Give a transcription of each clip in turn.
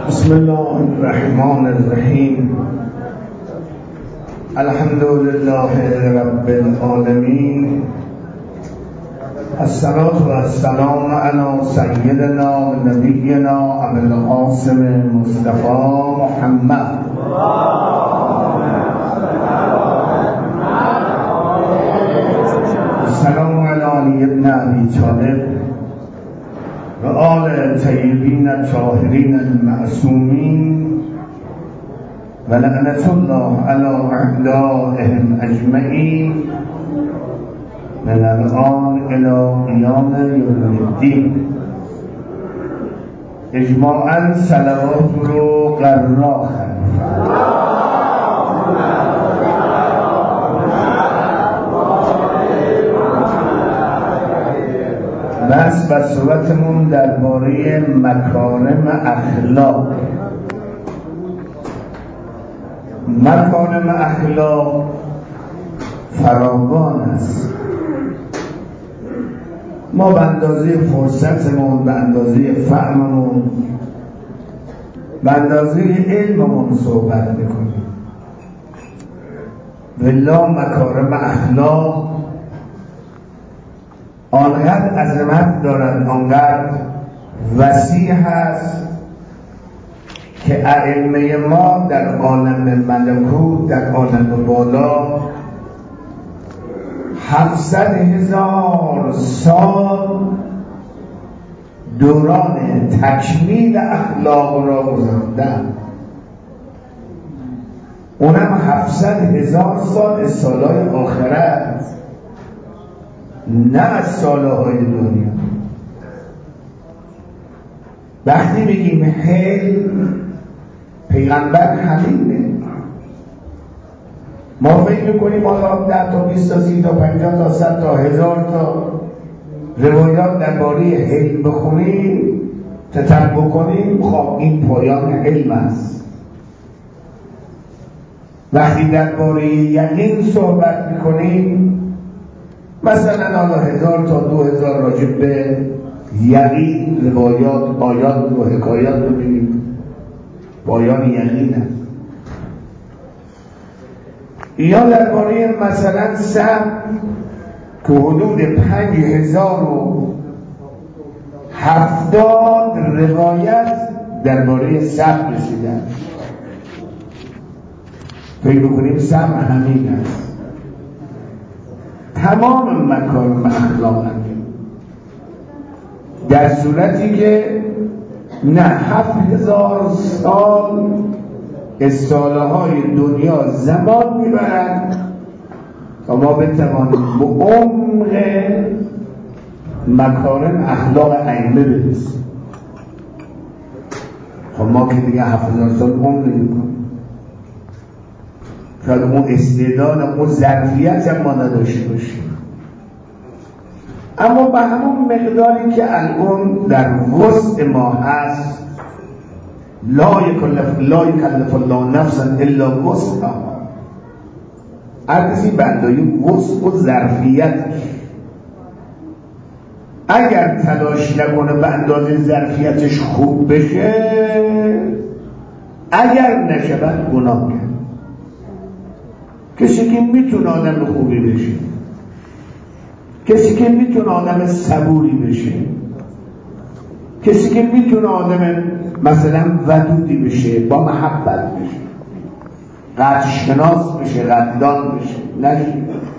بسم الله الرحمن الرحیم. الحمد لله رب العالمین. الصلاة والسلام علی سیدنا و نبینا ابی القاسم مصطفی محمد. السلام علی علی ابن ابی طالب و آل طیبین الطاهرین المعصومین و لعنت الله علی اعدائهم اجمعین من الان الی قیام یوم الدین. اجماعاً صلوات رو قرار بس و صورتمون درباره مکارم اخلاق. مکارم اخلاق فراوان است. ما به اندازه فرصتمون، به اندازه فهممون، به اندازه علممون صحبت میکنیم. والله مکارم اخلاق آنقدر عظمت دارد، آنقدر وسیع هست که ائمه ما در عالم ملکوت، در عالم بالا 700,000 سال دوران تکمیل اخلاق را گذراندن. اونم 700,000 سال از سالهای آخرت، نه از سالهای دنیا. وقتی بگیم حلم، پیغمبر حلیمه. ما فکر میکنیم حالا 10 تا 20 تا 30 تا 50 تا 100 تا 1000 تا روایات درباره حلم بخونیم، تتبع کنیم، خب این پایان حلم است. وقتی درباره یقین صحبت میکنیم، مثلا حالا 1000 تا 2000 راجع به یقین روایات، آیات و حکایات ببینیم، پایان یقین است. یا درباره مثلا صبر که حدود 5070 روایت درباره صبر رسیدن. فکر بکنیم صبر همین است. تمام مکارم اخلاق در صورتی که نه 7000 سال از سالهای دنیا زمان میبرند تا ما بتوانیم به عمق مکارم اخلاق ائمه برسیم. خب ما که دیگه 7000 سال عمر نمی‌کنیم، شاید اون استعداد، اون ظرفیت هم ما نداشته باشیم، اما به همون مقداری که الان در وسع ما هست، لا یکلف الله نفسا الا وسعها. هر کسی به اندازه وسع و ظرفیتش، اگر تلاش نکنه به اندازه ظرفیتش خوب بشه، اگر نشود گناه کرد. کسی که میتونه آدم خوبی بشه، کسی که میتونه آدم صبوری بشه، کسی که میتونه آدم مثلا ودودی بشه، با محبت بشه، قدر شناس بشه، قدردان بشه، نشه.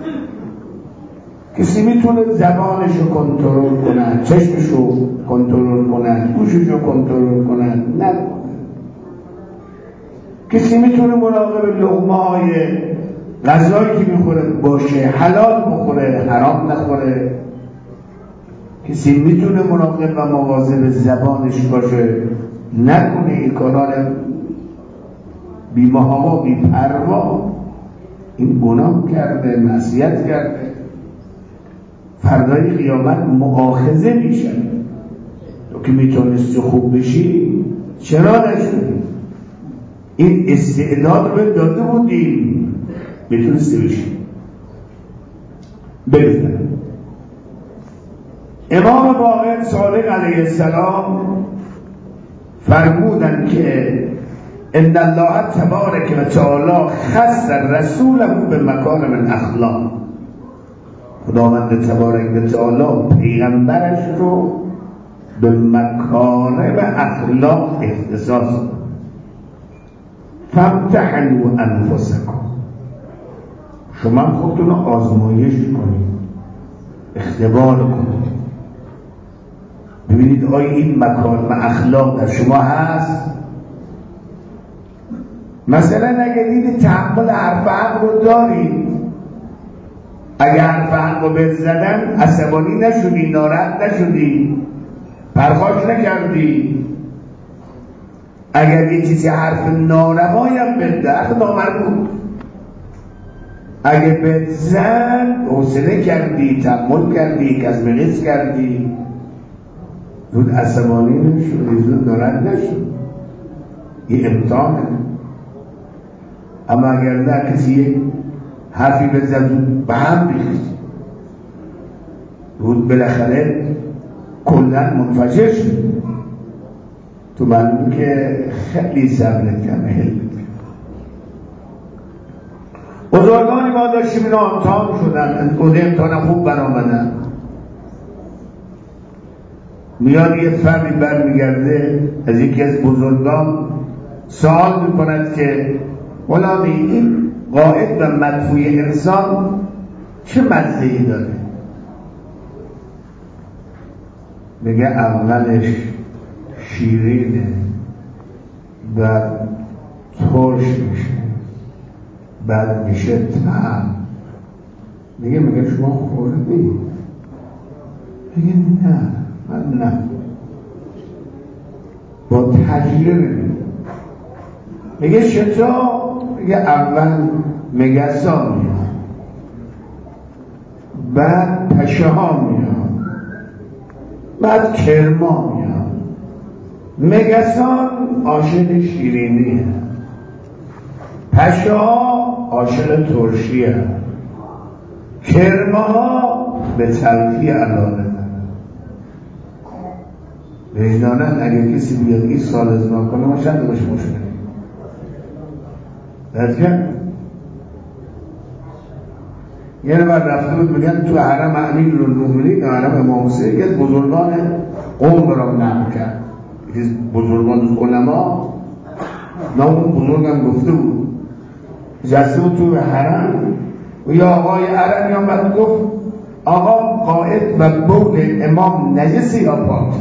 کسی میتونه زبانشو کنترل کنه، چشمشو کنترل کنه، گوششو کنترل کنه، نکنه. کسی میتونه مراقب لقمه‌های غذایی که میخوره باشه، حلال بخوره، حرام نخوره. کسی میتونه مراقب و مواظب زبانش باشه، نکنه این کارا رو بی محابا، بی پروا. این گناه کرده، معصیت کرده، فردای قیامت مؤاخذه میشه. تو که میتونستی خوب بشی چرا نشدی؟ این استعداد رو داده بودیم میتونستی بشی. بگذارم امام باقر صادق علیه السلام فرمودن که ان الله تبارک و تعالی خص رسوله به مکارم الاخلاق. خداوند تبارک و تعالی پیغمبرش رو به مکارم اخلاق اختصاص داد. فامتحنوا انفسکم، شما خودتون رو آزمایش کنید، اختبار کنید، ببینید آیا این مکارم اخلاق در شما هست. مثلا اگه دیدید تحمل حرف حق رو دارید، اگه حرف حق رو بزدن عصبانی نشدی، ناراحت نشدی، پرخاش نکردی. اگر یه چیزی حرف ناروایی هم بده، حرف نامربوط، اگه بزن حوصله کردی، تحمل کردی، کظم غیظ کردی، زود عصبانی نشدی، زود ناراحت نشد، یه امتحانه. اما اگر نه کسی حرفی بزن زود به هم ریخت، زود بالاخره کلن منفجر شد، تو معلوم که خیلی صبرت کمه، حلمت کمه. بزرگانی ما داشتیم اینا امتحان شدن، امتحان خوب برآمدن. میاد یه فردی برمیگرده از یکی از بزرگان سوال میکند که غلامی این قائد و مدفوع انسان چه مزه‌ای داره؟ میگه اولش شیرینه، بعد ترش میشه، بعد میشه طعم. میگه شما خوردی؟ میگه نه، من نه، با تجربه. میگه چطور؟ میگه اول مگسا میاد، بعد پشه ها میاد، بعد کرما میاد. مگسان عاشق شیرینیه، پشه ها عاشق ترشیه، کرما ها به تلخی علاقه دارن. وجدانن اگه کسی بیاد این سال ازنا کنه ما شد باشه مشکلی درکن. یه نفر رفته بود میگن تو حرم امیرالمومنین، حرم امام حسین، یکی از بزرگان قوم را نقل کرد، یکی از بزرگان علما، نام اون بزرگم گفته بود، جسته بود تو حرم و یا آقای عربی آمد گفت آقا قائد و بول امام نجسی یا پاک؟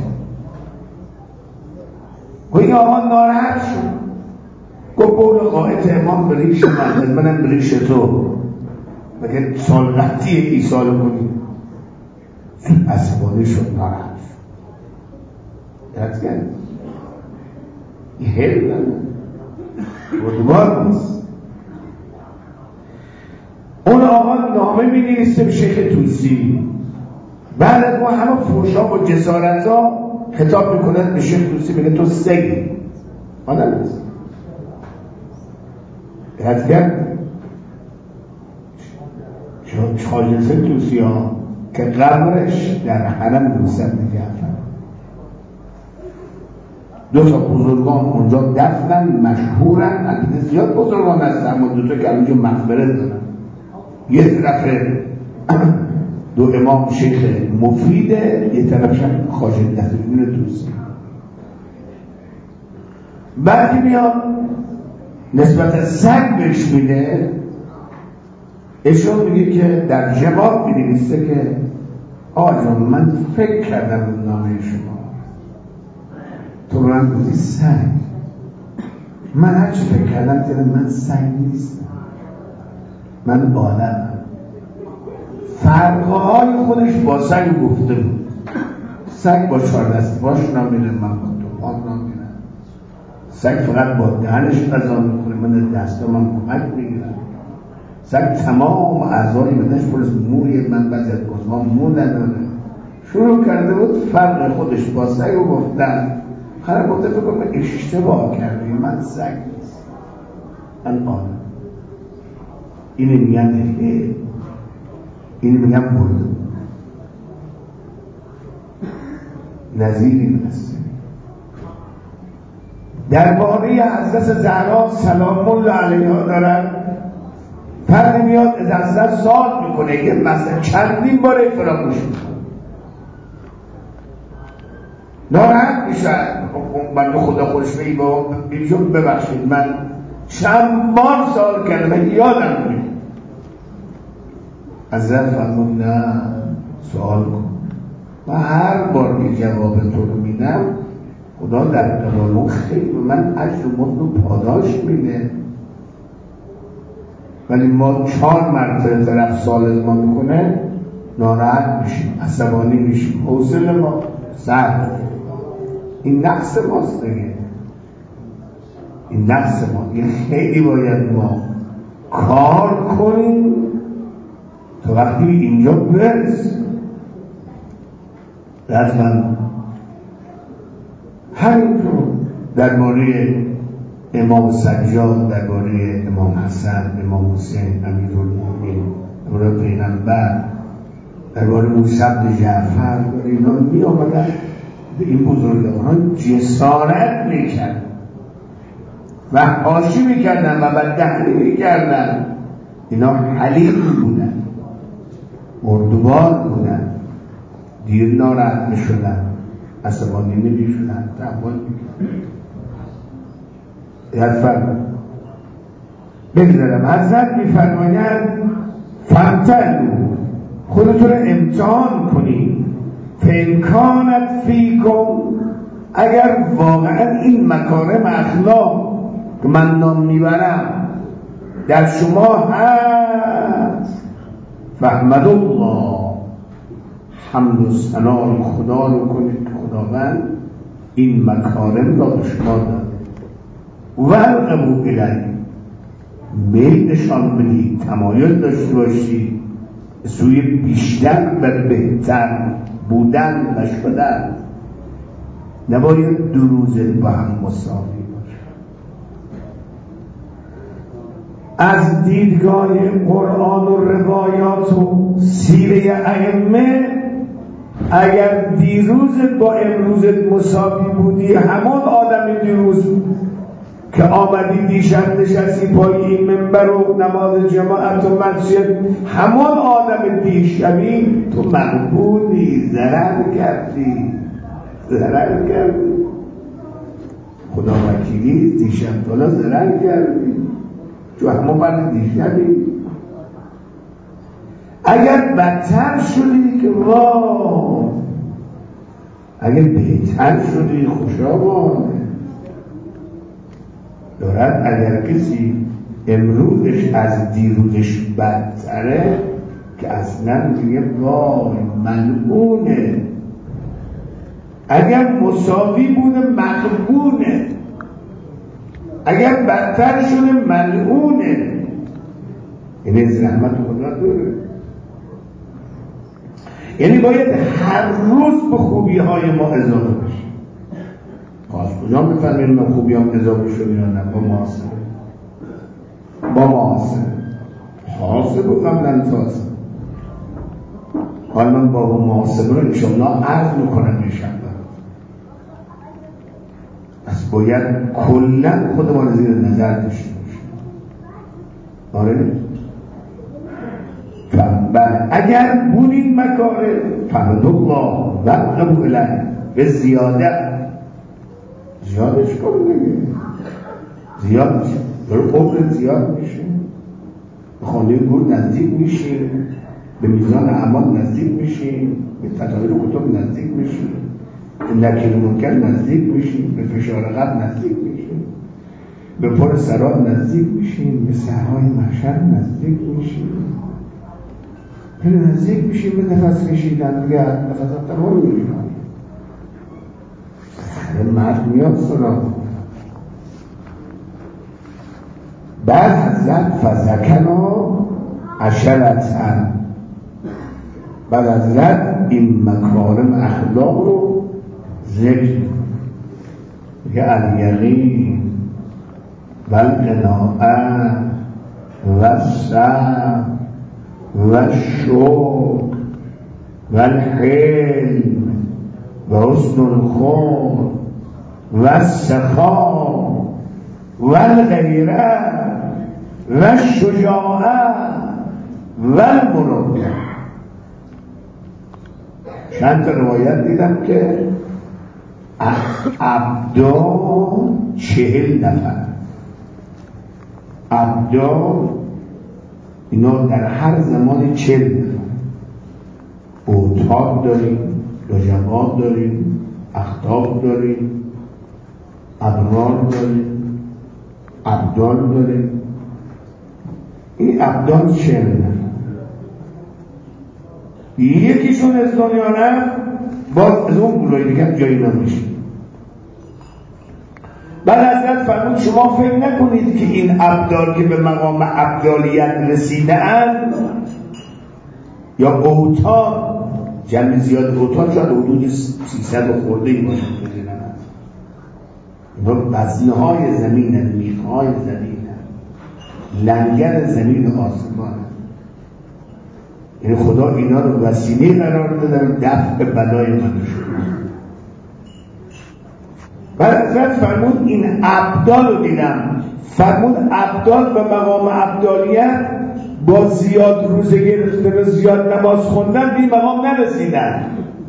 گوی آقا ناراحت شد، گفت بول قائد امام به ریش منم به ریش تو، بگه سال قطعی ایسال کنی. عصبانی شد، ناراحت شد. درست این حل نمید بردبار نیست. اون آقا نامه می نویسته به شیخ توسی، بعد از ما همه فوشا و جسارت ها خطاب میکند به شیخ توسی، میگه تو سگی آدم نیست. حدگر شاجسه توسی ها که قبرش در حرم موسی بن جعفر، دو تا بزرگان اونجا دفنن، مشهورن، البته زیاد بزرگان هستن اما دو تا که اونجا مقبره دارن. یه طرف دو امام شیخ مفیده، یه طرفش هم خواجه نصیرالدین توسی. بعد میاد نسبت سگ بهش میده، ایشون میگه که در جواب می‌نویسه که آقا من فکر کردم نامه شما، تو من گفتی سگ، من هرچی فکر کردم که من سگ نیستم، من آدمم. فرقهای خودش با سگ گفته بود. سگ با 4 دست باش نمیره، من با 2 پام نمیره. سگ فقط با دهنش غذا میکنه، من دستا من کمک میگیرم. سگ تمام اعضای بدنش پر از موی، من بعضی از گزمان مو نداره. شروع کرده بود فرق خودش با سگ رو گفتن. خراب گفته بکنم اشتباه کرده، من سگ نیست، من آدم. اینه میگن اینه میگن برده نظیری نسته. درباره حضرت زهرا سلام الله علیها دارن، فرد میاد از حضرت سوال میکنه، یه مسئله چندین باره فراموش میکنه، ناراحت میشن. من خدا خودش میگم ببخشید من چند بار سوال کردم من یادم میاد. حضرت فرمود نه سوال کن، من هر بار که جواب تو رو میدم خدا در قبال خیلی من اجر و مزد و پاداش میده، ولی ما 4 مرتبه طرف سوال از ما میکنه ناراحت میشیم، عصبانی میشیم، حوصله ما سر. این نقص ماست دیگه، این نقص ما. این خیلی باید ما کار کنیم تا وقتی اینجا برس. حتما همینطور درباره امام سجاد، درباره امام حسن، امام حسین، امیرالمومنین، درباره پیغمبر، درباره موسی بن جعفر، درباره اینا می آمدن این بزرگان جسارت میکردن و حاشی میکردن و بددهنی میکردن. اینا حلیم بودن، مردوار بودن، دیر ناراحت میشدن، عصبانی نمیشدن، تحمل میکردن. بگذارم حضرت میفرمایند فامتحنوا، خودتون رو امتحان کنید، فامکانت فیکم، اگر واقعا این مکارم اخلاق که من نام میبرم در شما هست، فاحمدوا الله، حمد و ثنا خدا رو کنید که خداوند این مکارم را به شما داده. و ارغبوا الیه، میل نشان بدید، تمایل داشته باشید سوی بیشتر و بهتر بودن و شدن. نباید 2 روزه با هم مساوی باشه. از دیدگاه قرآن و روایات و سیره ائمه، اگر دیروز با امروز مساوی بودی، همون آدم دیروز که آمدی دیشب نشستی پای این منبر و نماز جماعت و مسجد، همون آدم دیشبی تو مغبونی، ضرر کردی. خدا وکیلی دیشب بالا ضرر کردی، تو همون برد دیشبی. اگر بدتر شدی که واه، اگر بهتر شدی خوشا باش. دارد اگر کسی امروزش از دیروزش بدتره که اصلا میگه وای ملعونه، اگر مساوی بوده مغبونه، اگر بدتر شده ملعونه. یعنی از رحمت خدا دوره. یعنی باید هر روز به خوبی های ما اضافه بشیم. از کجا میفهمیم ما خوبی هم اضافه شدیم یا نه؟ با محاسبه حاسب و قبلا تاسب. حالا من با محاسبه رو انشاءالله عرض میکنم میشم. پس باید کلا خودمان زیر نظر داشته باشیم. آره؟ اگر بودین مکاره فحمدوا الله و ارغبوا الیه، به زیادش کن دیگه، زیاد میشه، داره قبر زیاد میشه، به خانه گور نزدیک میشیم، به میزان اعمال نزدیک میشیم، به فضایل کتب نزدیک میشیم، به نکیر منکر نزدیک میشیم، به فشار قلب نزدیک میشیم، به پر سرات نزدیک میشیم، به صحرای محشر نزدیک میشیم. نزدیک میشیم به نفس کشیدن دیگه، نفس افتر میشیم. مرد میاد سراغ. بعد حضرت فذکروا عشرة، بعد حضرت این مکارم اخلاق رو ذکر که الیقین و القناعة و الصبر و الشکر و الحلم و حسن الخلق و السخاء و الغیره و شجاعه و المروءه. چند تا روایت دیدم که عبدا 40 نفر، عبدا اینا در هر زمان 40 نفر، اوتاد داریم، لجبات داریم، اخطاب داریم، ابرار داریم، عبدال داریم. این عبدال 40 نفر، یکیشون از دنیا نه، باز از اون گروه دیگه جایی نمیشه. بعد حضرت فرمود شما فکر نکنید که این عبدال که به مقام عبدالیت رسیده‌اند یا اوتاد، جمع زیاد اوتاد شاید حدود 300 خورده باشه، اینا وزنهای زمین، میخهای زمین، لنگر زمین و آسمان. یعنی خدا اینا رو وسیله قرار دادن دفع بلای من شد. بعد حضرت فرمود این عبدال رو دیدم، فرمود عبدال به مقام عبدالیت با زیاد روزه گرفتن و زیاد نماز خوندن به این مقام نرسیدن،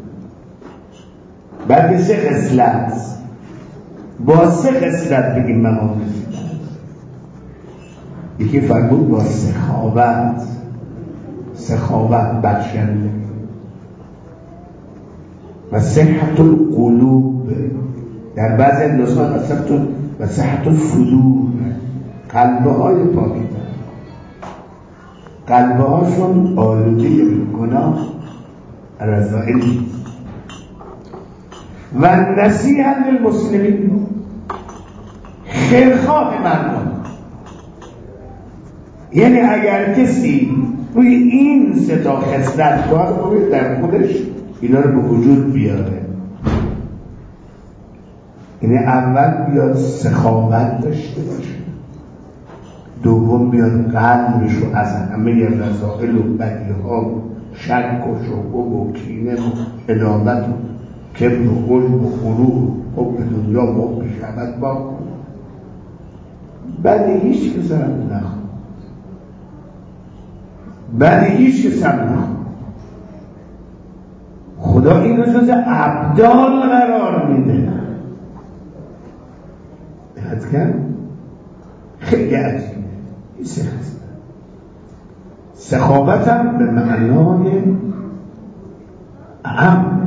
بلکه 3 خصلت، با 3 خصلت به این مقام رسیدن. یکی فرمود با سخاوت بخشنده و صحت القلوب، در بعضی نسخات و صحت الصدور، قلبه های پاکیزه، قلبه هاشون آلوده گناه رذائل و نصیحت للمسلمین، خیرخواه مردم. یعنی اگر کسی روی این 3 تا خصلت باید در خودش اینا رو به وجود بیاره، یعنی اول بیاد سخاوت داشته باشه، دوم بیاد قلبش رو از همه رذائل و بدیها و شک و شبهه و کینه و عداوت و کبر و غرور و غرور و حب دنیا و حب شهوت با کنه. بعد هیچ کس هم نخواد، بعد هیچ کس هم نخواد. خدا این رو جز عبدال قرار میده. دقت کن، خیلی عجیبه. این 3 خصلت. سخاوت هم به معنای اهم.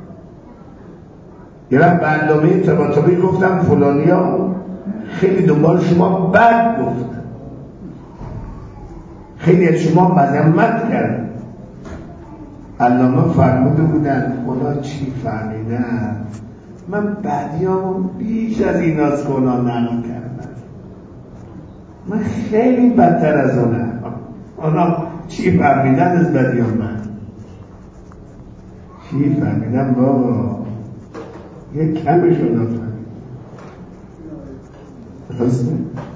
یه وقت برنامه طباطبایی گفتم فلانیا خیلی دنبال شما بد گفتن، خیلی از شما مذمت کردن. علامه فرموده بودن خدا چی فهمیدن من بعدیام بیش از این از گناه نقل کردم، من خیلی بدتر از اونم. اونا چی فهمیدن از بدیام؟ من چی فهمیدن بابا؟ یک کمشون نفهمید. درسته؟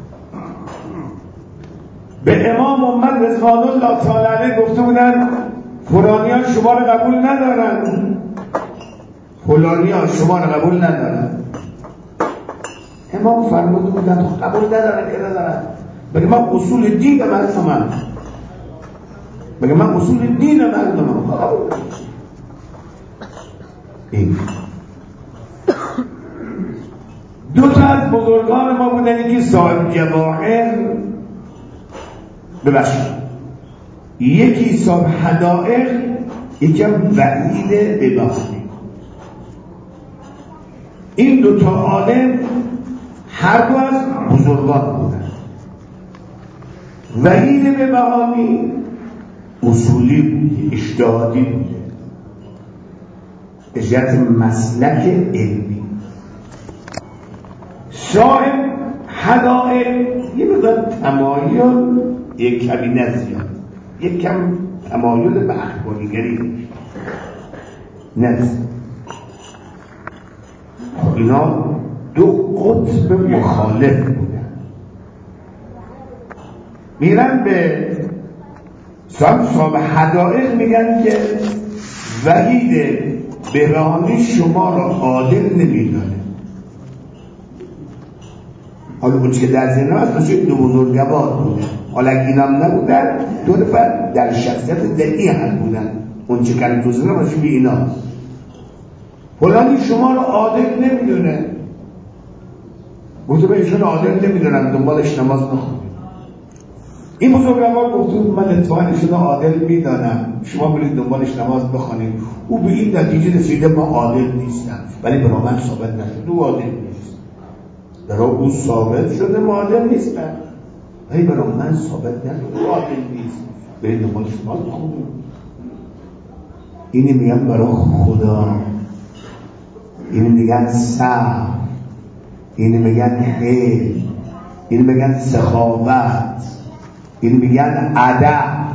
به امام محمد رضوان الله تعالی علیه گفته بودن فلانیان شما رو قبول ندارن، فلانیان شما رو قبول ندارن. امام فرموده بودن قبول ندارن که ندارن، بگه من اصول دین مردمم، بگه من اصول دین مردمم قبول ندارن. این 2 تا از بزرگان ما بودن، یکی صاحب جواهر ببخشید، یکی صاحب حدائق، یکی وحید بباختی. این 2 تا عالم هر دو از بزرگان بودن. وحید بباختی اصولی بود، اجتهادی بود، به جهت مسلک علمی. صاحب حدائق یه مقدار تمایل، یک کمی نزیاد، یک کم تمایل به اخباریگری نزد. اینا 2 قطب مخالف بودن. میرن به صاحب حدائق میگن که وحید برهانی شما را عادل نمیدانه، حالا اون که در ذهنم هست مثل دو بزرگوار بوده، حالا اگه اینم نبودن دو نفر در شخصیت ذهنی هم بودن، اون چه کنی تو ذهنم مثل به اینا فلانی شما رو عادل نمیدونه، گفته به ایشون عادل نمیدونم دنبالش نماز نخونید. این بزرگوار گفته من اتفاقا ایشون رو عادل میدانم، شما برید دنبالش نماز بخونید. او به این نتیجه رسیده ما عادل نیستم، ولی برای من ثابت نشده او عادل نیست. برای او ثابت شده ما عادل نیستم، ولی برای من ثابت نشده او عادل نیست، برید دنبالش نماز بخونید. اینی میگن برای خدا، اینی میگن صبر، اینی میگن حیل، اینی میگن سخاوت، اینی میگن ادب.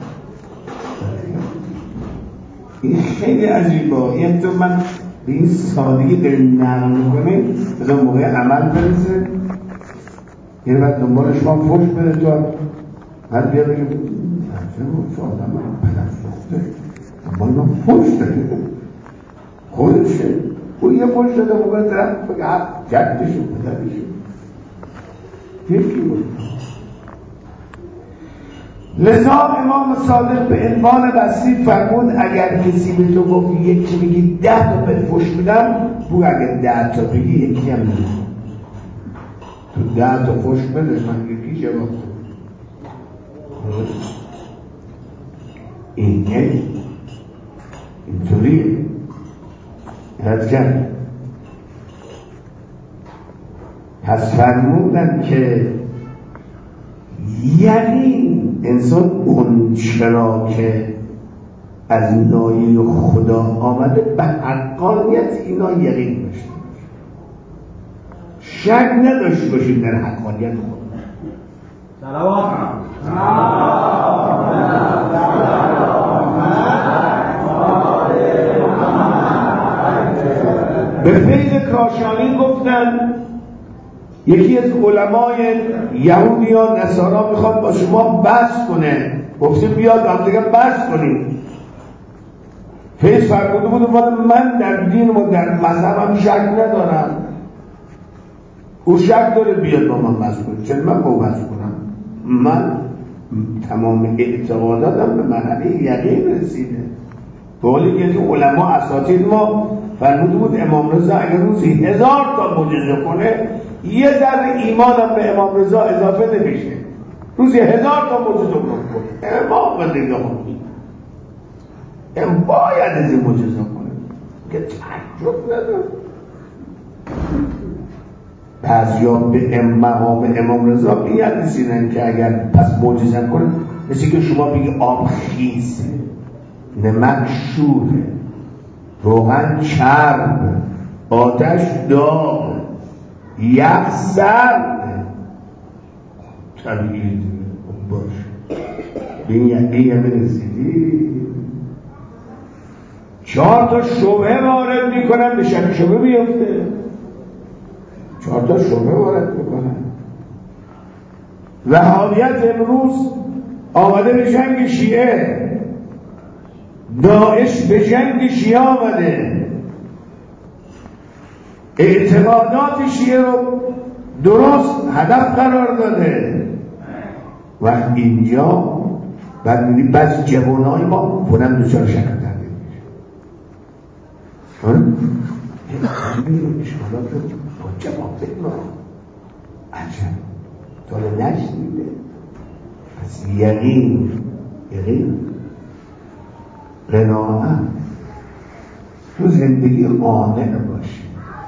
این خیلی عجیبه. این تو من به این سادگی دل نقل میکنیم بذار موقع عمل برسه یعنی بعد دنبال شما فوش بده تو بعد بیا بگیم چه آدم پدر سخته دنبال من فوش داده خودشه او یه فوش داده موقع طرف بگه جدشو پدرشو یکی بود. لذا امام صادق به عنوان وصی فرمود اگر کسی به تو گفت یکی بگی 10 تا بهت فوش میدم، بگو اگر 10 تا بگی یکی هم نمیدم. تو 10 تا فوش بده من یکی جواب اینطوریه رد کرد. پس فرمودن که یعنی انسان اون چرا که از نایه خدا آمده به حقانیت اینا یقین داشته باشه، شک نداشته باشیم در حقانیت خدا. صلوات به فیض کاشانی گفتن یکی از علمای یهودی یا نصارا میخواد با شما بحث کنه، گفته بیاد هم دیگه بحث کنیم. فیض فرموده بود من در دین و در مذهبم شک ندارم، او شک داره بیاد با من بحث کنه، چرا من با بحث کنم؟ من تمام اعتقاداتم به مرحله یقین رسیده. به حالی که علما اساتید ما فرموده بود امام رضا اگر روزی 1000 تا معجزه کنه یه ذره ایمانم به امام رضا اضافه نمیشه. روزی 1000 تا معجزه کنه امام دیگه باید از این معجزه کنه که تعجب نداره. بعضیا به مقام امام رضا بیاد رسیدن که اگر پس معجزه کنه مثل که شما بگی آب خیسه، نمک شوره، روغن چرب، آتش داغ، یک سرد، طبیعی باشه به این یقین رسیدی. 4 تا شبهه وارد میکنن به شک شبهه بیفته، 4 تا شبهه وارد میکنن. وهابیت امروز آمده به جنگ شیعه، داعش به جنگ شیعه آمده، اعتقادات شیعه رو درست هدف قرار داده و اینجا بعد می‌بینی بعضی جوانای ما بودن دوچار شکل کرده اشکالات رو با جواب بدیم عجب داره نشنیده. پس یقین قناعت تو زندگی قانع باشی.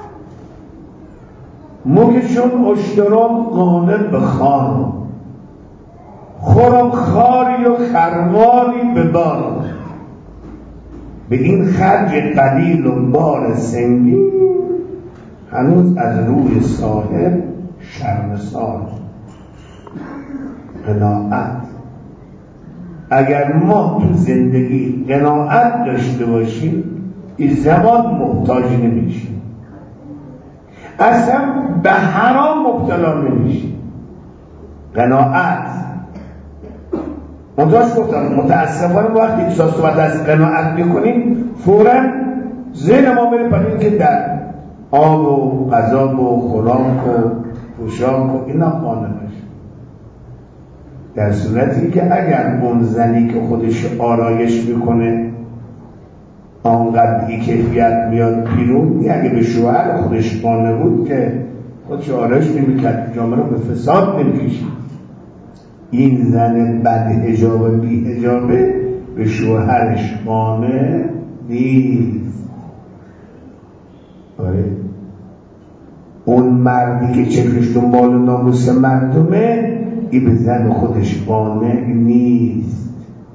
مو که چون اشترام قانع به خار خورم خاری و خرمانی به بار، به این خرج قلیل و بار سنگین هنوز از روی صاحب شرمسار. قناعت اگر ما تو زندگی قناعت داشته باشیم این زمان محتاج نمیشیم، اصلا به حرام مبتلا نمیشیم. قناعت منتاش گفتم متاسفانه وقتی احساس باید از قناعت میکنیم فوراً ذهن ما میره پنید که در آب و غذا و خوراک و پوشاک و اینا خانه باشه. در صورتی که اگر اون زنی که خودش آرایش میکنه آنقدر بی‌کیفیت میاد بیرون، اگه به شوهر خودش خانه بود که خودش آرایش نمیکرد، جامعه رو به فساد نمیکشید. این زن بد حجاب بی حجابه به شوهرش خانه نیست. آره اون مردی که چشمش دنبال ناموس مردمه، این به زن خودش قانع نیست.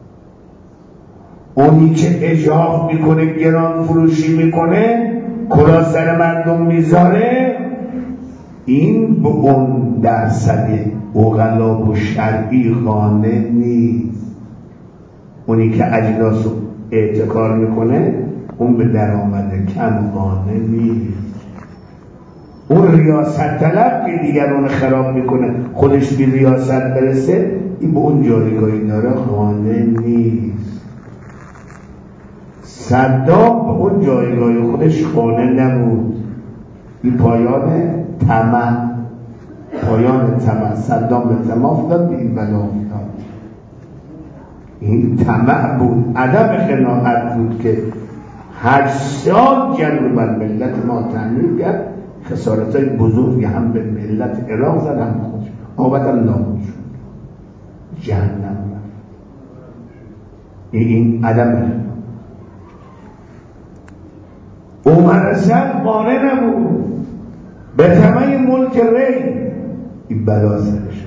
اونی که حجاب میکنه، گران فروشی میکنه، کلاه سر مردم میذاره، این به اون درصد اغلا و شرعی قانع نیست. اونی که اجناس رو احتکار میکنه، اون به درآمد کم قانع نیست. اون ریاست طلب که دیگران خراب میکنه، خودش به ریاست برسه، این به اون جایگاهی داره قانع نیست. صدام به اون جایگاه خودش قانع نبود. این پایان طمع، صدام به طمع افتاد، به این بلا افتاد. این طمع بود، عدم قناعت بود که 8 سال جنگ بر ملت ما تحمیل کرد. خسارت‌های بزرگی هم به ملت عراق زد، هم خودش عاقبت هم نابود شد، جهنم رفت. این عدم عمر اسد قانع نبود به طمع ملک ری، این بلا سرش.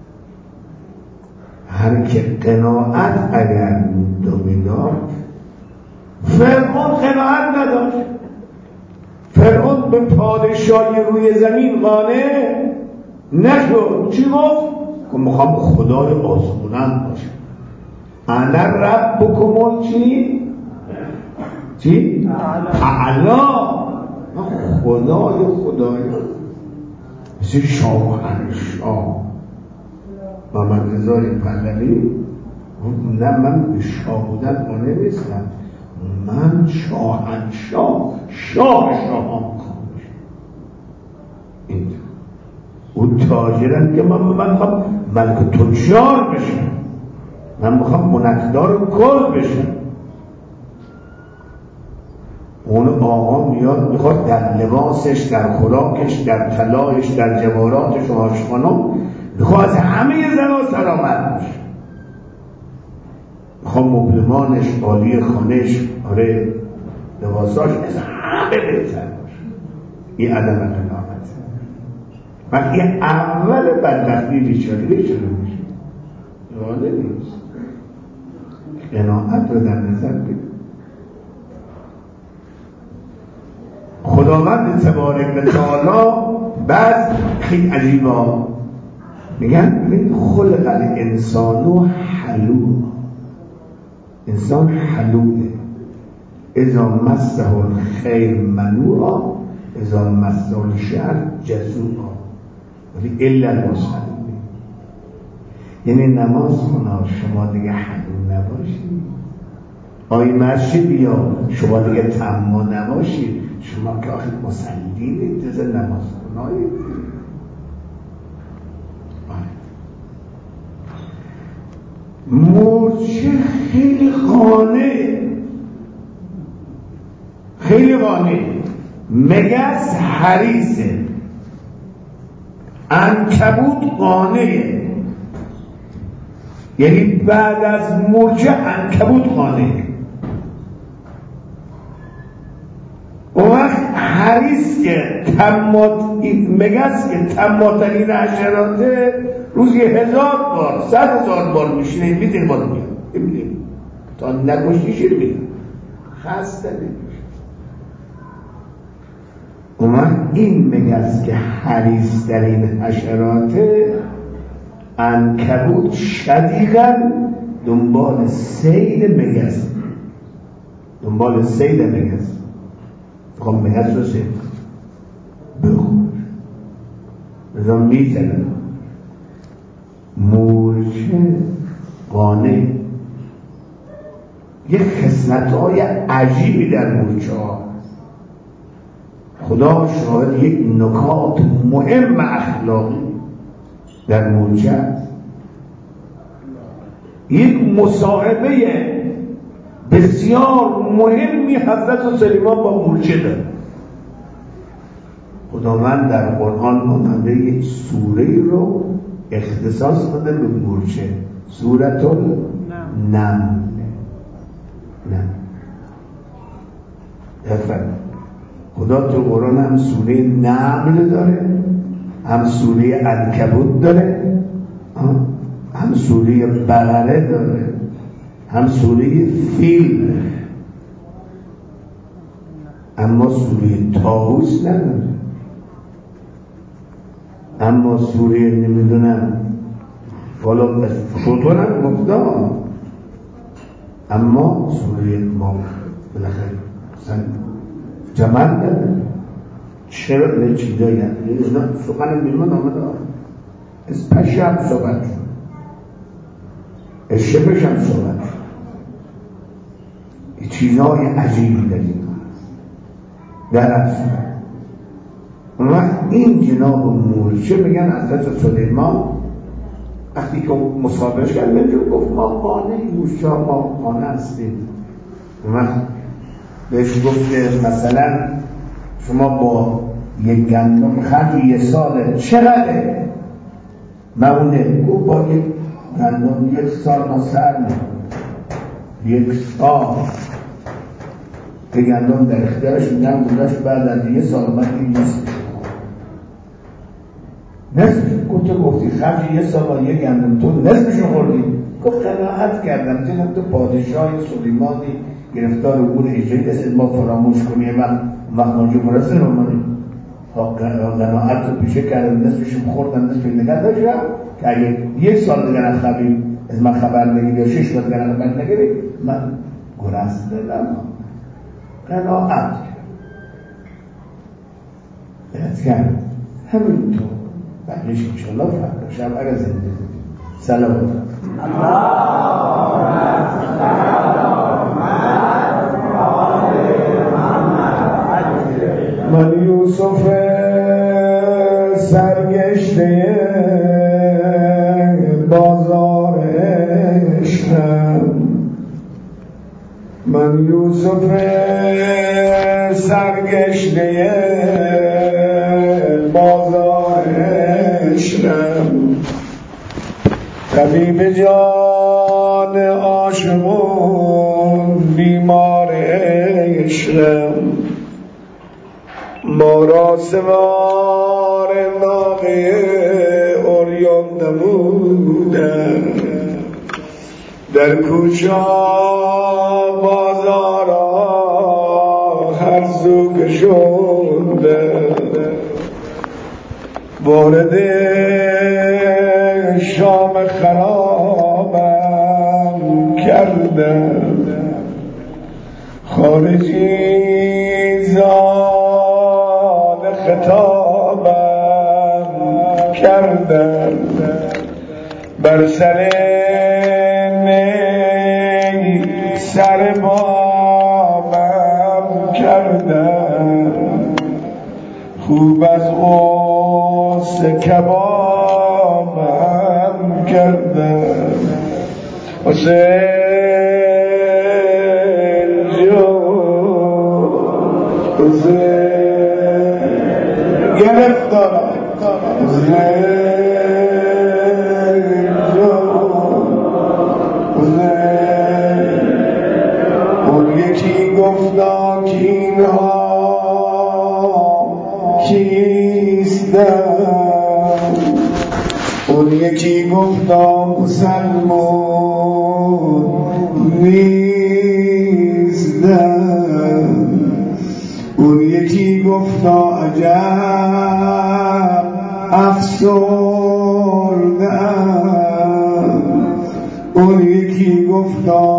هر که قناعت اگر داد، فرعون قناعت نداشت. فرعون به پادشاهی روی زمین قانع نشد. چی گفت؟ که میخوام خدای آسمونم باشه. انا ربکم چی؟ اعلا. خدای مثل شاهنشاه محمد رضا پهلوی، نه من به شاه بودن قانع نیستم، من شاهنشاه شاهان میخوام باشم. این اون تاجرم که من میخوام ملک تجار بشم، من میخوام منکدار کل بشم. اون آقا میاد میخواد در لباسش، در خوراکش، در طلایش، در جواهراتش و آشخانم میخواد از همه زنها سلامت باشه. میخواد مبلمانش، عالی خانش، آره لباساش از همه بهتر باشه. این عدم قناعت. وقتی اول بدبختی بیچاره میشه یاده نیست. قناعت رو در نظر بگیر. خداوند تبارک و تعالی بعد خیلی عجیبا میگن خلق الانسان حلوع. انسان حلوعه، اذا مسه الخیر منوعا اذا مسه الشر جزوعا، ولی الا المصلین. یعنی نماز خونه شما دیگه حلوع نباشید، آی مرشد بیا شما دیگه طماع نباشید، شما که آخر مسلینید، جز نماز خونهایید. مورچه خیلی قانع، مگس حریصه، عنکبوت قانعه. یعنی بعد از مورچه عنکبوت قانعه. اون وقت حریص که مگس که طماع‌ترین حشراته، روزی 1000 بار 100,000 بار میشینه، میدین باید میاد ببینید تا نکشتیش میاد خسته نمیشه. اون وقت این مگس که حریص در این حشراته، عنکبوت شدیقاً دنبال صید مگس، میخوام مگس رو صید بخور، رضا میزنه. مورچه قانع. یک خصلت‌های عجیبی در مورچه ها. خدا شاهد یک نکات مهم اخلاقی در مورچه است. یک مصاحبه بسیار مهمی حضرت سلیمان با مورچه داره. خداوند در قرآن ماننده یک سوره رو اختصاص داده به مورچه، سورة النمل. خدا تو قرآن هم سوره نمل داره، هم سوره عنکبوت داره، هم سوره بقره داره، هم سوره فیل، اما سوره طاووس نداره. اما سوره نمیدونم والا شطور هم گفتا، اما سوره ما بالاخره جمال داره. چرا به چیزایی هم سخن بیمان آمده از پشی هم صحبت شد، از شبش هم صحبت شد. چیزهای عجیبی در این در اصل و این جناب مورچه میگن حضرت سلیمان وقتی که مصابرش کرد نمیجور گفت ما قانه مورچه ما قانه هستیم. و بهش گفت که مثلا شما با یک گندم خرج یه ساله چقدره؟ مونه گفت با یک گندم یک سال ما سر یک سال که گندم در اختیارش میگن گذاشت بعد از یه سال من این نصفش گفتی خرج یه سال یه گندم تو نصفشو خوردی. گفت قناعت کردم چون تو پادشاه سلیمانی گرفتار امور اجرایی است ما فراموش کنیم وقت ما جمهوری رو منیم قناعت رو پیشه کردم نصفشو خوردم نصفش نگه داشتم که اگه یک سال دیگر نخوابی از من خبر نگیری یا 6 ماه دیگر خبر نگیری من گرست دادم قناعت کرد. همینطور بعدش انشاءالله فردا شب اگر زنده بودیم سلام من یوسف سرگشته بازار عشقم، من یوسف سرگشته بازار عشقم، طبیب جان عاشقان بیمار عشقم، ما را سوار ناقه عریان نمودن در کوچه بازارا هر سو کشوندن، وارد شام خرابم کردن، خارجی زاد خطابم کردن، بر سر نی سر بامم کردن، خوب از قصد کبابم کردن، حسین گرفتارم اون یکی گفتا که اینها کیستن، اون یکی گفتا مسلمان نیستن، اون یکی گفتا عجب افسردن، اون یکی گفتا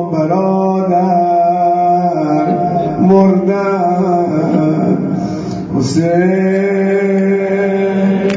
برادر مردن، حسین